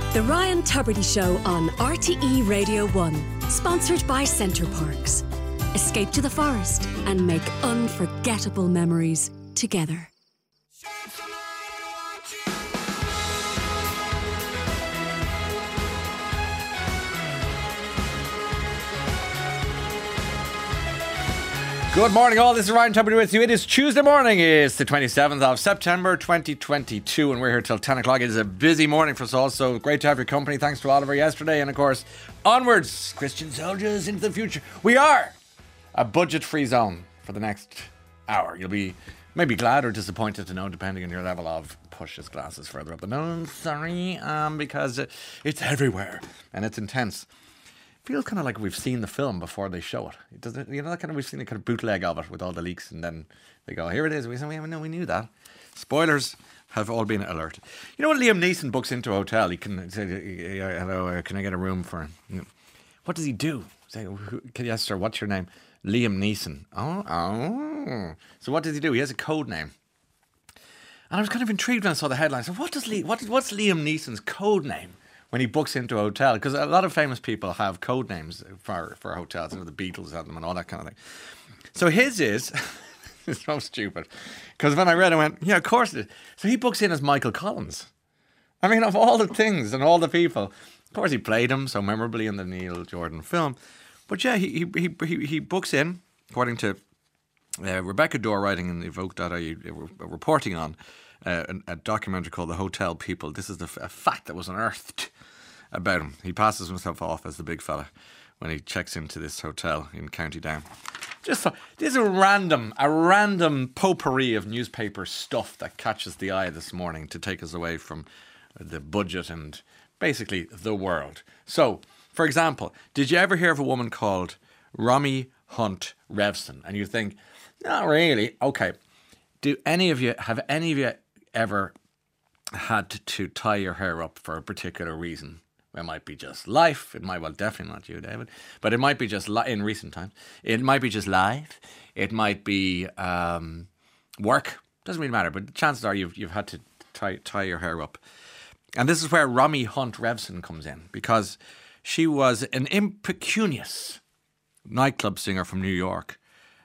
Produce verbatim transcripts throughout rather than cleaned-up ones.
The Ryan Tubridy Show on R T E Radio one. Sponsored by Centre Parks. Escape to the forest and make unforgettable memories together. Good morning all, this is Ryan Tubridy with you. It is Tuesday morning, it's the twenty-seventh of September twenty twenty-two and we're here till ten o'clock. It is a busy morning for us all, so great to have your company. Thanks to Oliver yesterday, and of course, onwards, Christian soldiers into the future. We are a budget-free zone for the next hour. You'll be maybe glad or disappointed to know, depending on your level of push his glasses further up. But no, sorry, um, because it, it's everywhere and it's intense. Feels kind of like we've seen the film before they show it. It doesn't, you know, that kind of we've seen a kind of bootleg of it with all the leaks, and then they go, "Here it is." We say, "We know, we knew that." Spoilers have all been alert. You know when Liam Neeson books into a hotel, he can say, "Hello, can I get a room for?" You know, what does he do? Say, "Can you ask, sir, what's your name?" Liam Neeson. Oh, oh. So what does he do? He has a code name. And I was kind of intrigued when I saw the headline. So what does Lee, what, what's Liam Neeson's code name when he books into a hotel? Because a lot of famous people have code names for for hotels. You know, the Beatles had them and all that kind of thing. So his is, it's so stupid. Because when I read it, I went, yeah, of course it is. So he books in as Michael Collins. I mean, of all the things and all the people, of course he played him so memorably in the Neil Jordan film. But yeah, he he he, he books in, according to uh, Rebecca Dorr writing in Evoke dot I E, uh, reporting on uh, a, a documentary called The Hotel People. This is the, a fact that was unearthed about him. He passes himself off as the big fella when he checks into this hotel in County Down. Just so, this is a random, a random potpourri of newspaper stuff that catches the eye this morning to take us away from the budget and basically the world. So, for example, did you ever hear of a woman called Romy Hunt Revson? And you think, not really. Okay. Do any of you, have any of you ever had to tie your hair up for a particular reason? It might be just life. It might, well, definitely not you, David. But it might be just, li- in recent times, it might be just life. It might be um, work. Doesn't really matter. But chances are you've you've had to tie, tie your hair up. And this is where Romy Hunt Revson comes in, because she was an impecunious nightclub singer from New York,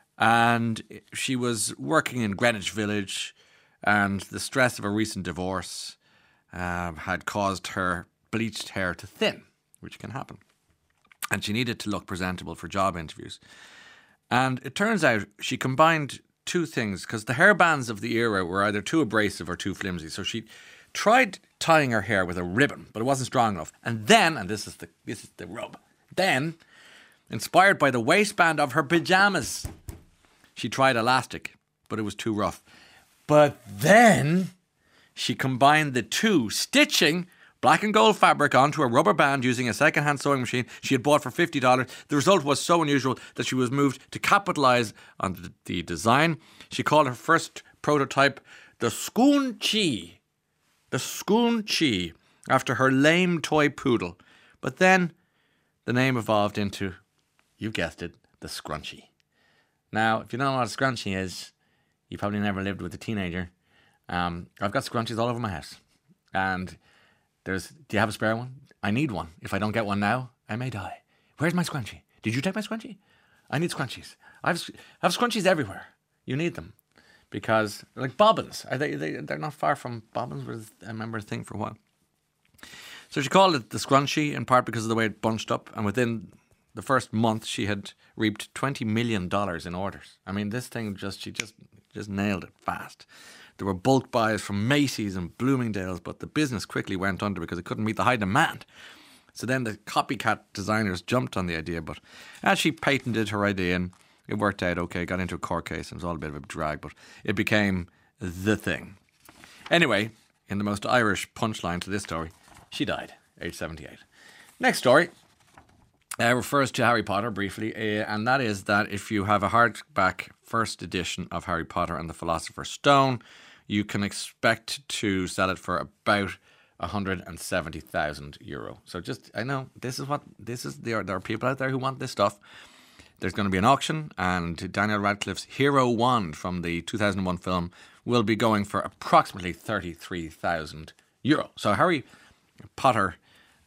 and she was working in Greenwich Village, and the stress of a recent divorce um, had caused her bleached hair to thin, which can happen. And she needed to look presentable for job interviews. And it turns out she combined two things, because the hairbands of the era were either too abrasive or too flimsy. So she tried tying her hair with a ribbon, but it wasn't strong enough. And then, and this is the this is the rub, then, inspired by the waistband of her pajamas, she tried elastic, but it was too rough. But then she combined the two, stitching black and gold fabric onto a rubber band using a second-hand sewing machine she had bought for fifty dollars. The result was so unusual that she was moved to capitalise on the, the design. She called her first prototype the Scoochie. The Scoochie, after her lame toy poodle. But then the name evolved into, you guessed it, the Scrunchie. Now, if you don't know what a Scrunchie is, you probably never lived with a teenager. Um, I've got scrunchies all over my house. And there's, do you have a spare one? I need one. If I don't get one now, I may die. Where's my scrunchie? Did you take my scrunchie? I need scrunchies. I have, I have scrunchies everywhere. You need them. Because, like bobbins, are they, they, they're not far from bobbins, was, I remember a thing for a while. So she called it the Scrunchie, in part because of the way it bunched up. And within the first month, she had reaped twenty million dollars in orders. I mean, this thing just, she just, just nailed it fast. There were bulk buys from Macy's and Bloomingdale's, but the business quickly went under because it couldn't meet the high demand. So then the copycat designers jumped on the idea, but as she patented her idea, and it worked out okay, got into a court case, and it was all a bit of a drag, but it became the thing. Anyway, in the most Irish punchline to this story, she died, age seventy-eight. Next story uh, refers to Harry Potter briefly, uh, and that is that if you have a hardback first edition of Harry Potter and the Philosopher's Stone, you can expect to sell it for about one hundred seventy thousand euro. So just, I know, this is what, this is, there are, there are people out there who want this stuff. There's going to be an auction, and Daniel Radcliffe's Hero Wand from the two thousand one film will be going for approximately thirty-three thousand euro. So Harry Potter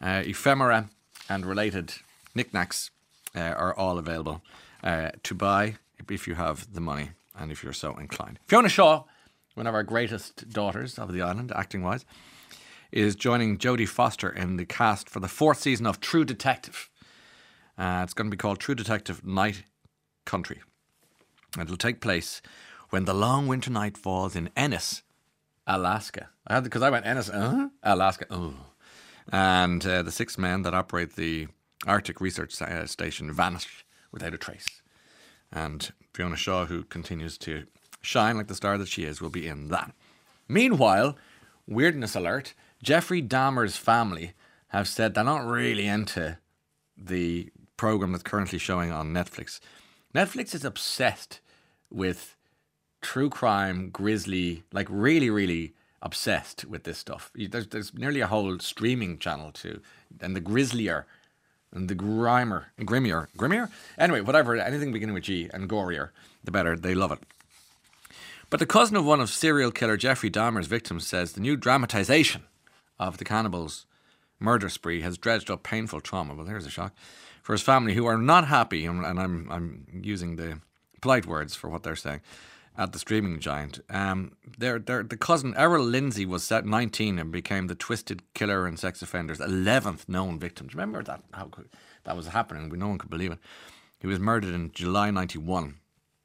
Uh, ephemera and related knickknacks uh, are all available uh, to buy if you have the money and if you're so inclined. Fiona Shaw, one of our greatest daughters of the island, acting-wise, is joining Jodie Foster in the cast for the fourth season of True Detective. Uh, it's going to be called True Detective Night Country. It'll take place when the long winter night falls in Ennis, Alaska. I had because I went Ennis, uh, Alaska. Oh. And uh, the six men that operate the Arctic Research uh, Station vanish without a trace. And Fiona Shaw, who continues to shine like the star that she is, will be in that. Meanwhile, weirdness alert, Jeffrey Dahmer's family have said they're not really into the program that's currently showing on Netflix. Netflix is obsessed with true crime, grisly, like really, really obsessed with this stuff. There's, there's nearly a whole streaming channel too. And the grislier and the grimer, grimmier, grimmier? Anyway, whatever, anything beginning with G and gorier, the better. They love it. But the cousin of one of serial killer Jeffrey Dahmer's victims says the new dramatisation of the cannibal's murder spree has dredged up painful trauma. Well, there's a shock for his family, who are not happy, and I'm I'm using the polite words for what they're saying, at the streaming giant. Um, they're, they're, the cousin, Errol Lindsay, was set nineteen and became the twisted killer and sex offender's eleventh known victim. Do you remember that? How that was happening? We no one could believe it. He was murdered in July ninety-one.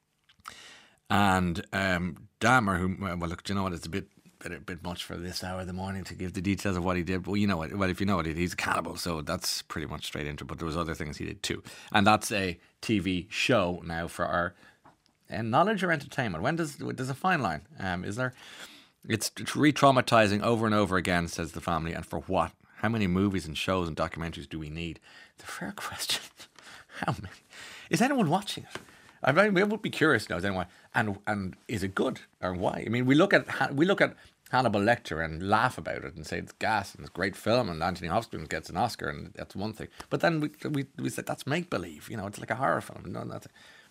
And um, Dahmer, who, well, look, do you know what? It's a bit, bit, a bit much for this hour of the morning to give the details of what he did. Well, you know what? Well, if you know what, he's a cannibal, so that's pretty much straight into it. But there was other things he did too. And that's a T V show now for our and knowledge or entertainment. When does there's a fine line? Um, is there? It's re-traumatizing over and over again, says the family. And for what? How many movies and shows and documentaries do we need? It's a fair question. How many? Is anyone watching it? I mean, we would be curious to know. Is anyone? And and is it good or why? I mean, we look at we look at Hannibal Lecter and laugh about it and say it's gas and it's a great film and Anthony Hopkins gets an Oscar and that's one thing. But then we we we said that's make believe. You know, it's like a horror film. No, that's.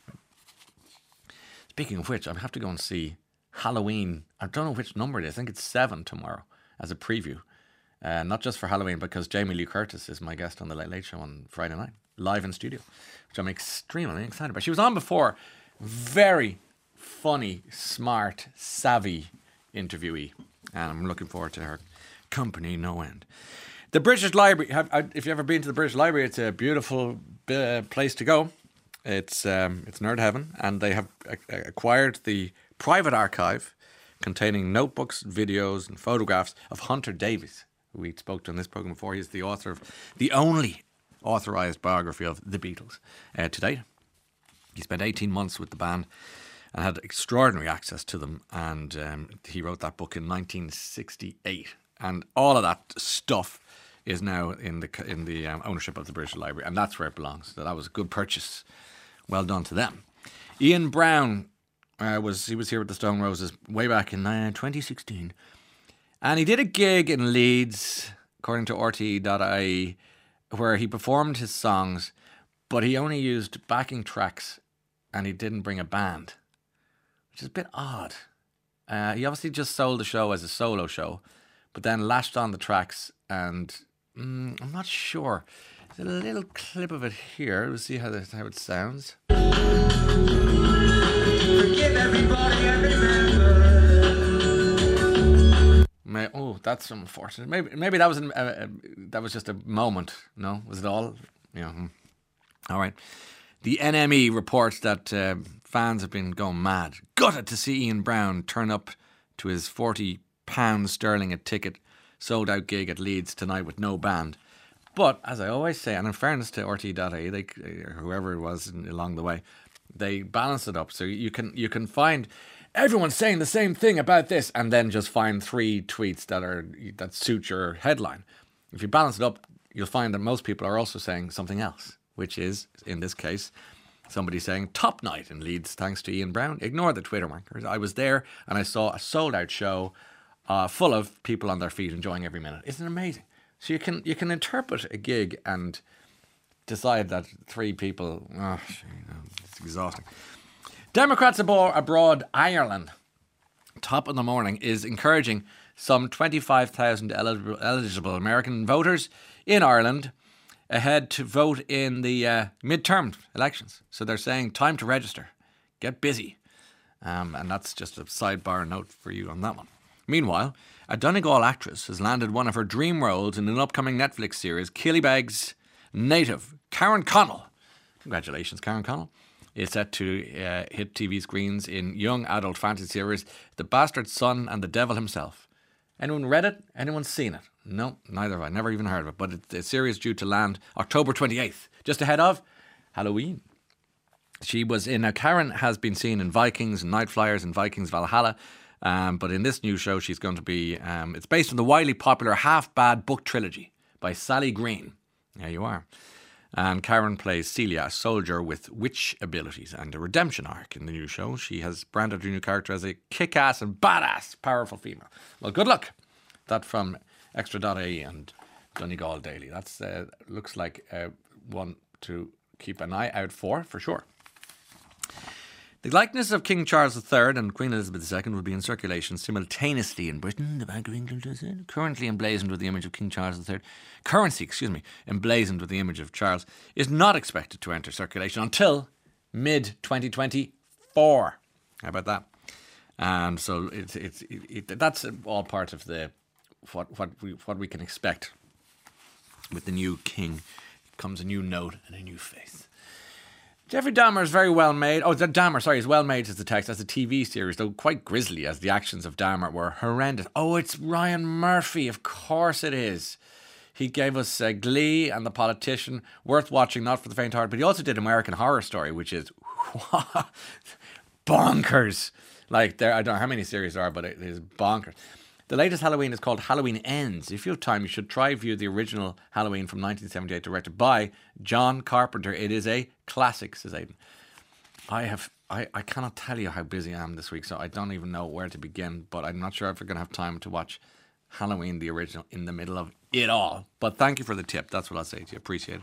Speaking of which, I have to go and see Halloween. I don't know which number it is. I think it's seven tomorrow as a preview. Uh, not just for Halloween, because Jamie Lee Curtis is my guest on the Late Late Show on Friday night, live in studio, which I'm extremely excited about. She was on before. Very funny, smart, savvy interviewee. And I'm looking forward to her company no end. The British Library, have, if you've ever been to the British Library, it's a beautiful uh, place to go. It's um, it's nerd heaven, and they have acquired the private archive containing notebooks, videos, and photographs of Hunter Davies, who we spoke to in this program before. He's the author of the only authorised biography of the Beatles uh, to date. He spent eighteen months with the band and had extraordinary access to them, and um, he wrote that book in nineteen sixty-eight. And all of that stuff is now in the in the um, ownership of the British Library, and that's where it belongs. So that was a good purchase. Well done to them. Ian Brown uh, was he was here with the Stone Roses way back in uh, twenty sixteen, and he did a gig in Leeds, according to R T E dot I E, where he performed his songs, but he only used backing tracks, and he didn't bring a band, which is a bit odd. Uh, he obviously just sold the show as a solo show, but then lashed on the tracks, and mm, I'm not sure. There's a little clip of it here. We'll see how, this, how it sounds. Forgive everybody and remember. May, oh, that's unfortunate. Maybe maybe that was an, uh, uh, that was just a moment. No, was it all? Yeah. All right. The N M E reports that uh, fans have been going mad, gutted to see Ian Brown turn up to his forty pounds sterling a ticket sold out gig at Leeds tonight with no band. But, as I always say, and in fairness to R T E dot I E, they, whoever it was along the way, they balance it up. So you can you can find everyone saying the same thing about this and then just find three tweets that are that suit your headline. If you balance it up, you'll find that most people are also saying something else, which is, in this case, somebody saying, top night in Leeds thanks to Ian Brown. Ignore the Twitter wankers. I was there and I saw a sold-out show uh, full of people on their feet enjoying every minute. Isn't it amazing? So you can you can interpret a gig and decide that three people, oh, you know, it's exhausting. Democrats abroad, Ireland, top of the morning, is encouraging some twenty-five thousand eligible, eligible American voters in Ireland ahead to vote in the uh, midterm elections. So they're saying time to register. Get busy. Um, and that's just a sidebar note for you on that one. Meanwhile, a Donegal actress has landed one of her dream roles in an upcoming Netflix series, Killybegs native Karen Connell. Congratulations, Karen Connell. Is set to uh, hit T V screens in young adult fantasy series The Bastard Son and the Devil Himself. Anyone read it? Anyone seen it? No, neither have I. Never even heard of it. But it's a series due to land October twenty-eighth, just ahead of Halloween. She was in, uh, Karen has been seen in Vikings and Night Flyers and Vikings Valhalla. Um, but in this new show, she's going to be, um, it's based on the widely popular Half-Bad book trilogy by Sally Green. There you are. And Karen plays Celia, a soldier with witch abilities and a redemption arc in the new show. She has branded her new character as a kick-ass and badass powerful female. Well, good luck. That from Extra dot I E and Donegal Daily. That's uh, looks like uh, one to keep an eye out for, for sure. The likeness of King Charles the Third and Queen Elizabeth the Second will be in circulation simultaneously in Britain. The Bank of England is currently emblazoned with the image of King Charles the Third. Currency, excuse me, emblazoned with the image of Charles, is not expected to enter circulation until mid twenty twenty-four. How about that? And so it's it's it, it, that's all part of the what what we what we can expect with the new king. Comes a new note and a new face. Jeffrey Dahmer is very well made. Oh, the Dahmer, sorry, is well made as the text, as a T V series, though quite grisly, as the actions of Dahmer were horrendous. Oh, it's Ryan Murphy, of course it is. He gave us uh, Glee and The Politician, worth watching, not for the faint-hearted, but he also did American Horror Story, which is bonkers. Like, there, I don't know how many series there are, but it is bonkers. The latest Halloween is called Halloween Ends. If you have time, you should try view the original Halloween from nineteen seventy-eight, directed by John Carpenter. It is a classic, says Aidan. I have, I, I cannot tell you how busy I am this week, so I don't even know where to begin, but I'm not sure if we're going to have time to watch Halloween, the original, in the middle of it all. But thank you for the tip. That's what I'll say to you. Appreciate it.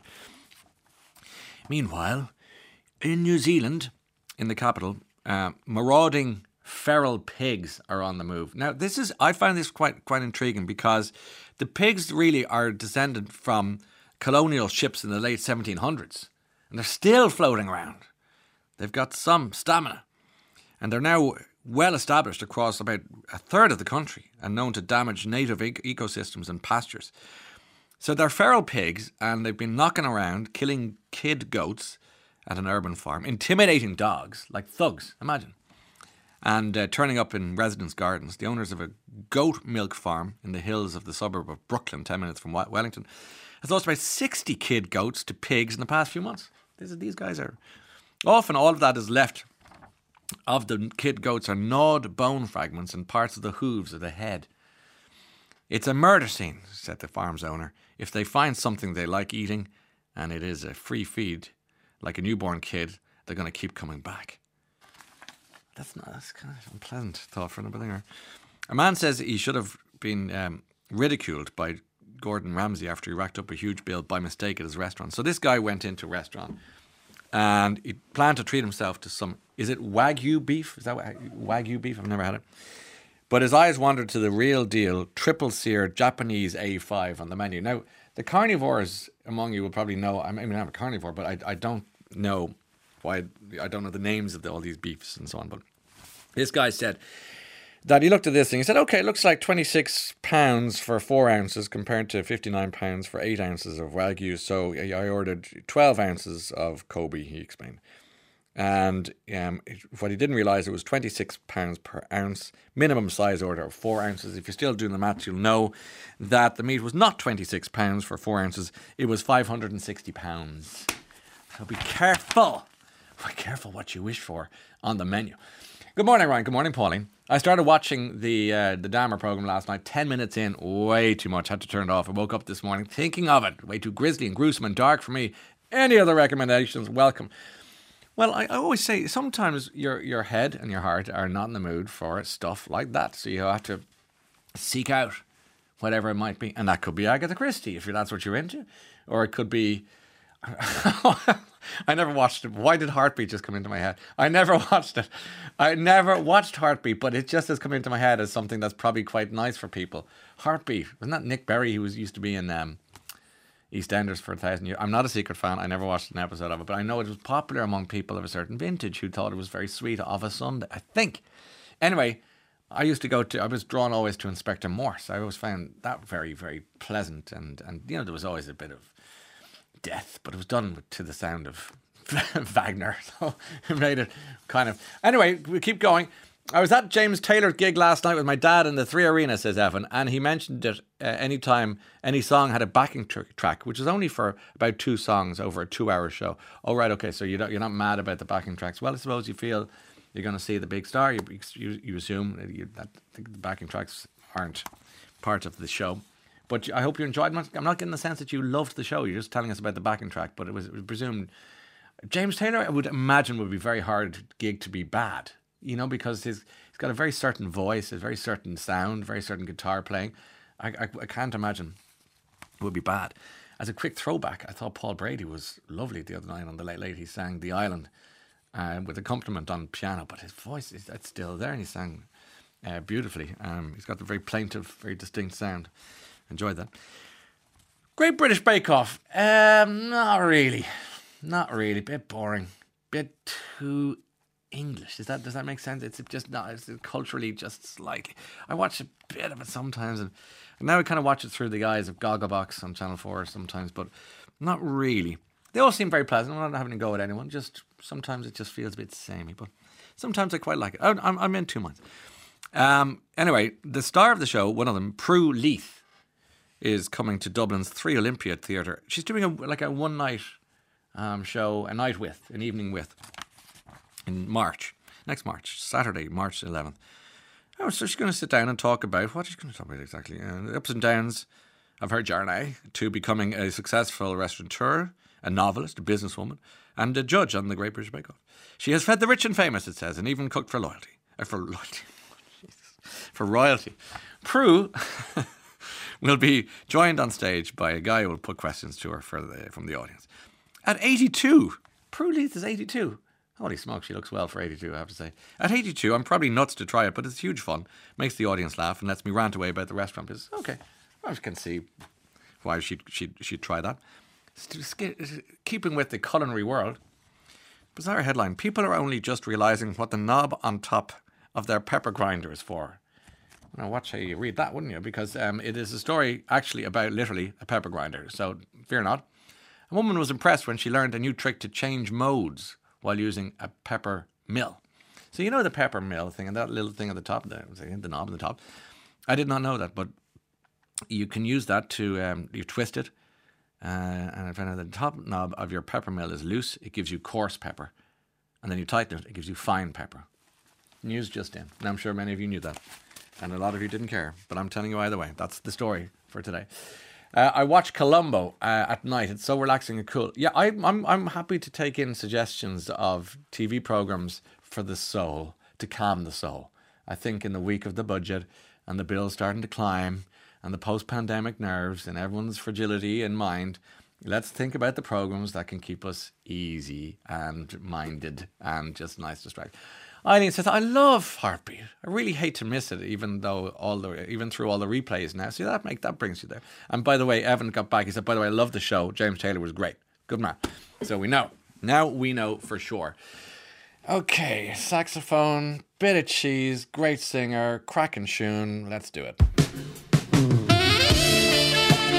Meanwhile, in New Zealand, in the capital, uh, marauding feral pigs are on the move. Now, this is, I find this quite quite intriguing because the pigs really are descended from colonial ships in the late seventeen hundreds. And they're still floating around. They've got some stamina. And they're now well established across about a third of the country and known to damage native e- ecosystems and pastures. So they're feral pigs and they've been knocking around, killing kid goats at an urban farm, intimidating dogs like thugs, imagine. And uh, turning up in residents' gardens. The owners of a goat milk farm in the hills of the suburb of Brooklyn, ten minutes from Wellington, has lost about sixty kid goats to pigs in the past few months. These, these guys are... Often all of that is left of the kid goats are gnawed bone fragments and parts of the hooves of the head. It's a murder scene, said the farm's owner. If they find something they like eating, and it is a free feed, like a newborn kid, they're going to keep coming back. That's not, that's kind of unpleasant thought for anybody. A man says he should have been um, ridiculed by Gordon Ramsay after he racked up a huge bill by mistake at his restaurant. So this guy went into a restaurant and he planned to treat himself to some, is it Wagyu beef? Is that Wagyu beef? I've never had it. But his eyes wandered to the real deal, triple sear Japanese A five on the menu. Now, the carnivores among you will probably know, I mean, I'm a carnivore, but I, I don't know why, I don't know the names of the, all these beefs and so on. But this guy said that he looked at this thing, he said, okay, it looks like twenty-six pounds for four ounces compared to fifty-nine pounds for eight ounces of Wagyu. So I ordered twelve ounces of Kobe, he explained. And um, what he didn't realise, it was twenty-six pounds per ounce, minimum size order of four ounces. If you're still doing the maths, you'll know that the meat was not twenty-six pounds for four ounces, it was five hundred sixty pounds. So be careful, be careful what you wish for on the menu. Good morning, Ryan. Good morning, Pauline. I started watching the uh, the Dahmer programme last night, ten minutes in, way too much, had to turn it off. I woke up this morning thinking of it, way too grisly and gruesome and dark for me. Any other recommendations, welcome. Well, I, I always say sometimes your your head and your heart are not in the mood for stuff like that. So you have to seek out whatever it might be. And that could be Agatha Christie, if that's what you're into. Or it could be, I never watched it. Why did Heartbeat just come into my head? I never watched it. I never watched Heartbeat, but it just has come into my head as something that's probably quite nice for people. Heartbeat. Wasn't that Nick Berry who was used to be in um, EastEnders for a thousand years? I'm not a secret fan. I never watched an episode of it, but I know it was popular among people of a certain vintage who thought it was very sweet of a Sunday, I think. Anyway, I used to go to, I was drawn always to Inspector Morse. I always found that very, very pleasant. And, and you know, there was always a bit of death, but it was done with, to the sound of Wagner. So it made it kind of... Anyway, we keep going. I was at James Taylor's gig last night with my dad in the Three Arena, says Evan, and he mentioned that uh, anytime any song had a backing tr- track, which is only for about two songs over a two-hour show. Oh, right, okay, so you don't, you're not mad about the backing tracks. Well, I suppose you feel you're going to see the big star. You, you, you assume that, you, that the backing tracks aren't part of the show. But I hope you enjoyed it. I'm not getting the sense that you loved the show. You're just telling us about the backing track, but it was, it was presumed... James Taylor, I would imagine, would be a very hard gig to be bad, you know, because his, he's got a very certain voice, a very certain sound, very certain guitar playing. I, I, I can't imagine it would be bad. As a quick throwback, I thought Paul Brady was lovely the other night on the Late Late. He sang The Island uh, with accompaniment on piano, but his voice is it's still there, and he sang uh, beautifully. Um, he's got a very plaintive, very distinct sound. Enjoyed that. Great British Bake Off. Um, not really. Not really. Bit boring. Bit too English. Does that does that make sense? It's just not. It's culturally just slightly. I watch a bit of it sometimes, and, and now I kind of watch it through the eyes of Gogglebox on Channel Four sometimes, but not really. They all seem very pleasant. I'm not having to go with anyone. Just sometimes it just feels a bit samey, but sometimes I quite like it. I'm I'm, I'm in two months. Um. Anyway, the star of the show, one of them, Prue Leith, is coming to Dublin's Three Olympia Theatre. She's doing a like a one night. Um, show, a night with, an evening with, in March, next March, Saturday, March eleventh. Oh, so she's going to sit down and talk about, what is she going to talk about exactly? Uh, the ups and downs of her journey to becoming a successful restaurateur, a novelist, a businesswoman, and a judge on the Great British Bake Off. She has fed the rich and famous, it says, and even cooked for loyalty. Uh, for loyalty. for royalty. Prue will be joined on stage by a guy who will put questions to her for the, from the audience. At eighty-two, Prue Leith is eighty-two. Holy smokes, she looks well for eighty-two, I have to say. At eighty-two, I'm probably nuts to try it, but it's huge fun. Makes the audience laugh and lets me rant away about the restaurant business. Okay, I can see why she'd, she'd, she'd try that. Keeping with the culinary world, bizarre headline, people are only just realising what the knob on top of their pepper grinder is for. Now, watch how you read that, wouldn't you? Because um, it is a story actually about literally a pepper grinder, so fear not. A woman was impressed when she learned a new trick to change modes while using a pepper mill. So you know the pepper mill thing and that little thing at the top there, the knob at the top. I did not know that, but you can use that to, um, you twist it, uh, and I found out that the top knob of your pepper mill is loose. It gives you coarse pepper. And then you tighten it, it gives you fine pepper. News just in. And I'm sure many of you knew that. And a lot of you didn't care. But I'm telling you either way. That's the story for today. Uh, I watch Columbo uh, at night. It's so relaxing and cool. Yeah, I, I'm I'm happy to take in suggestions of T V programs for the soul, to calm the soul. I think in the week of the budget and the bills starting to climb and the post-pandemic nerves and everyone's fragility in mind, let's think about the programs that can keep us easy and minded and just nice distract. Eileen says, I love Heartbeat. I really hate to miss it, even though all the even through all the replays now. See, that make that brings you there. And by the way, Evan got back. He said, by the way, I love the show. James Taylor was great. Good man. So we know. Now we know for sure. Okay, saxophone, bit of cheese, great singer, cracking tune. Let's do it.